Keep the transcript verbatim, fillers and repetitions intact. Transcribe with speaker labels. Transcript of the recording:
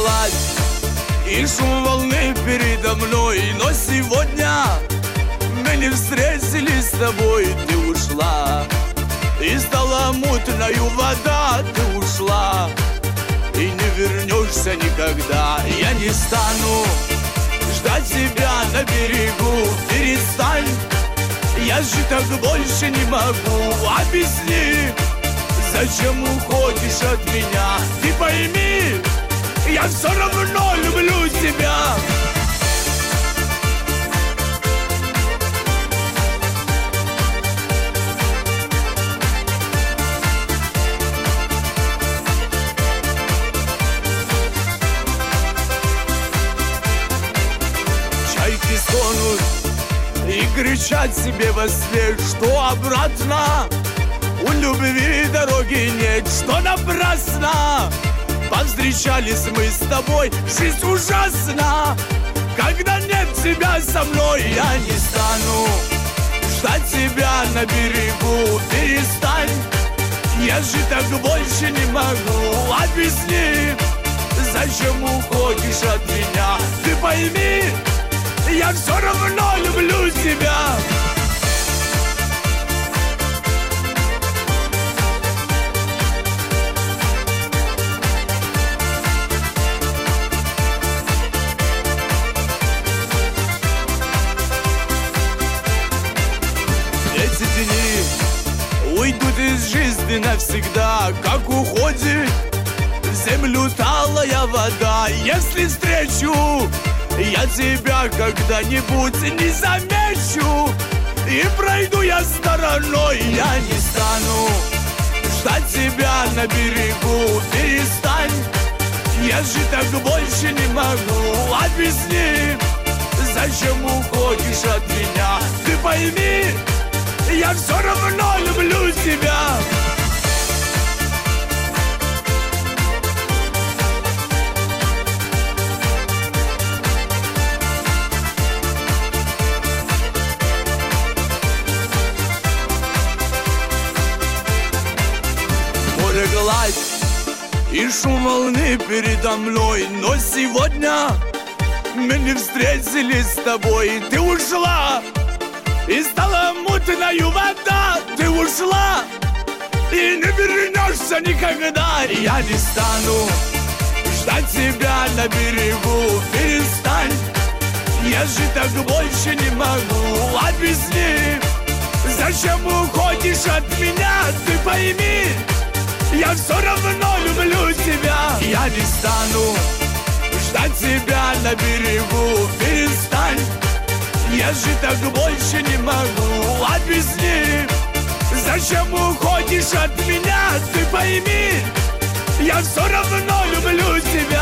Speaker 1: гладь и шум волны передо мной. Но сегодня мы не встретились с тобой. Ты ушла, и стала мутною вода. Ты ушла, и не вернешься никогда. Я не стану ждать тебя на берегу. Перестань, я же так больше не могу. Объясни, зачем уходишь от меня? Ты пойми, я все равно люблю тебя. Чайки стонут и кричат себе во сне, что обратно у любви дороги нет, что напрасно повстречались мы с тобой. Жизнь ужасна, когда нет тебя со мной. Я не стану ждать тебя на берегу. Перестань, я же так больше не могу. Объясни, зачем уходишь от меня? Ты пойми, я все равно люблю тебя. Эти дни уйдут из жизни навсегда, как уходит в землю талая вода. Если встречу я тебя когда-нибудь, не замечу, и пройду я стороной. Я не стану ждать тебя на берегу. Перестань, я же так больше не могу. Объясни, зачем уходишь от меня? Ты пойми, я все равно люблю тебя. Море гладь и шум волны передо мной. Но сегодня мы не встретились с тобой. Ты ушла, и стала мутною вода. Ты ушла, и не вернешься никогда. Я не стану ждать тебя на берегу. Перестань, я же так больше не могу. Объясни, зачем уходишь от меня? Ты пойми, я все равно люблю тебя. Я не стану ждать тебя на берегу. Перестань, я же так больше не могу. Объясни, зачем уходишь от меня? Ты пойми, я все равно люблю тебя.